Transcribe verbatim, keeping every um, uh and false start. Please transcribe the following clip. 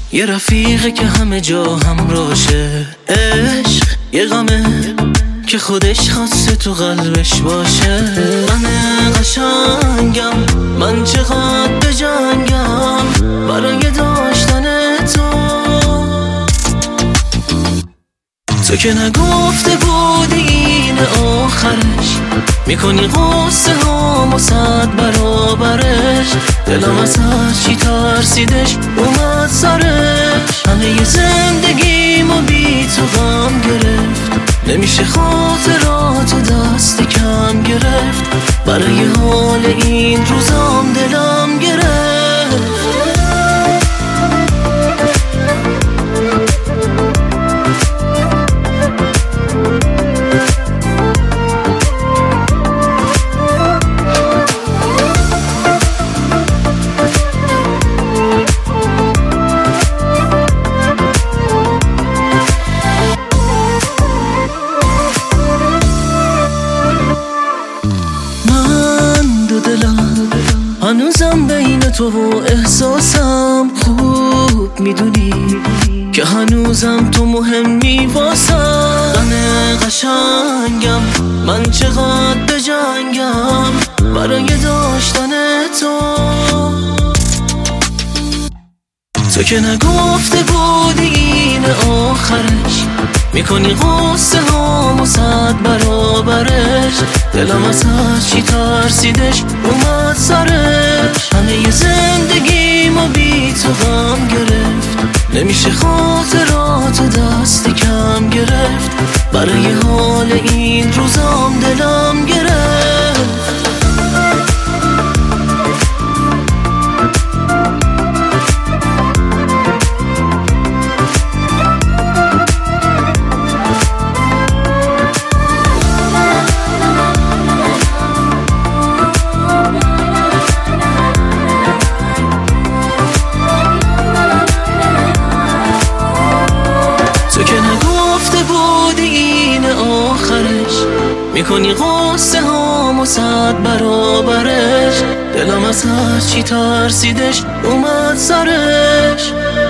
یه رفیقه که همه جا همراشه، عشق یه غمه که خودش خواسته تو قلبش باشه. من قشنگم، من چقدر بجنگم برای داشتن تو. تو که نگفته بودی این آخرش، میکنی قصه هامو صد برابرش. دلم از هر چی ترسیدش اومد سرش، همه ی زندگیمو بی تو غم گرفت. نمیشه خاطراتو دست کم گرفت، برای حال این روزام دلم گرفت. هنوزم بین تو و احساسم، خوب میدونی که هنوزم تو مهمی واسم. من قشنگم، من چقدر بجنگم برای داشتن تو. تو که نگفته بودی این آخرش، میکنی قصه هامو صد برابرش. دلم از هر چی ترسیدش اومد سرش، همه ی زندگیمو بی تو غم گرفت. نمیشه خاطراتو دست کم گرفت، برای حال این روزام دلم گرفت. میکنی قصه هامو صد برابرش. دلم از هر چی ترسیدش اومد سرش.